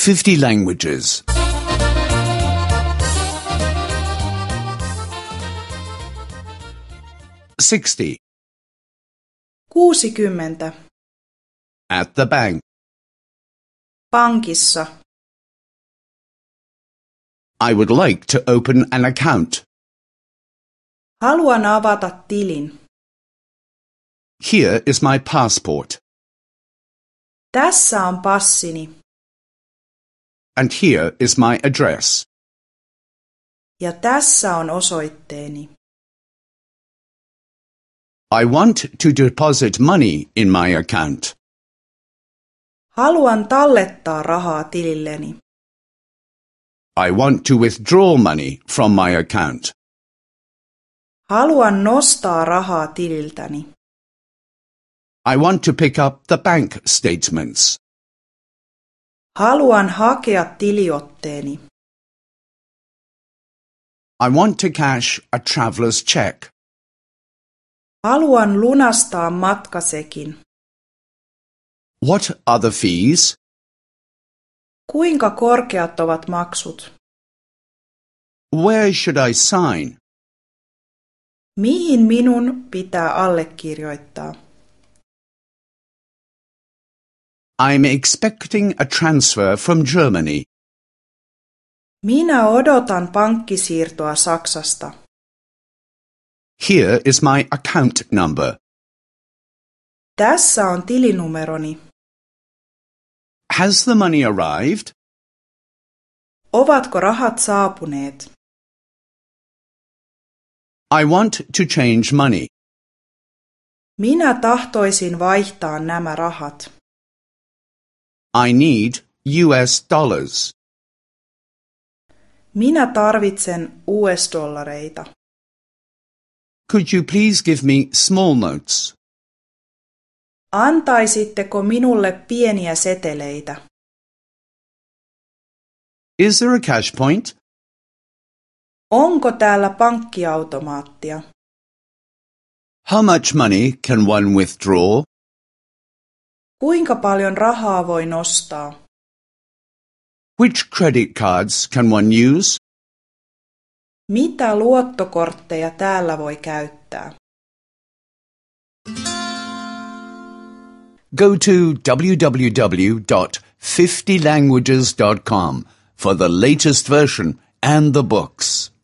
50 languages. 60. 60. At the bank. Pankissa. I would like to open an account. Haluan avata tilin. Here is my passport. Tässä on passini. And here is my address. Ja tässä on osoitteeni. I want to deposit money in my account. Haluan tallettaa rahaa tililleni. I want to withdraw money from my account. Haluan nostaa rahaa tililtäni. I want to pick up the bank statements. Haluan hakea tiliotteeni. I want to cash a traveller's check. Haluan lunastaa matkasekin. What are the fees? Kuinka korkeat ovat maksut? Where should I sign? Mihin minun pitää allekirjoittaa? I'm expecting a transfer from Germany. Minä odotan pankkisiirtoa Saksasta. Here is my account number. Tässä on tilinumeroni. Has the money arrived? Ovatko rahat saapuneet? I want to change money. Minä tahtoisin vaihtaa nämä rahat. I need US dollars. Minä tarvitsen US-dollareita. Could you please give me small notes? Antaisitteko minulle pieniä seteleitä? Is there a cash point? Onko täällä pankkiautomaattia? How much money can one withdraw? Kuinka paljon rahaa voi nostaa? Which credit cards can one use? Mitä luottokortteja täällä voi käyttää? Go to www.50languages.com for the latest version and the books.